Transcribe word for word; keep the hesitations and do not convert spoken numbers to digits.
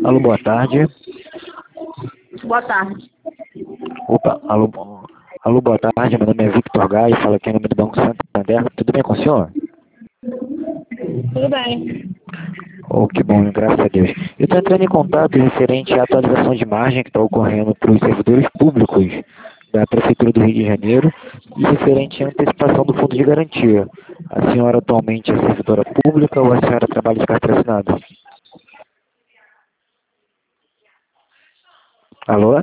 Alô, boa tarde. Boa tarde. Opa, alô, alô, boa tarde. Meu nome é Victor Gai, falo aqui em nome do Banco Santander. Tudo bem com o senhor? Tudo bem. Oh, que bom, graças a Deus. Eu estou entrando em contato referente à atualização de margem que está ocorrendo para os servidores públicos da Prefeitura do Rio de Janeiro e referente à antecipação do fundo de garantia. A senhora atualmente é servidora pública ou a senhora trabalha de carteira assinada? Alô?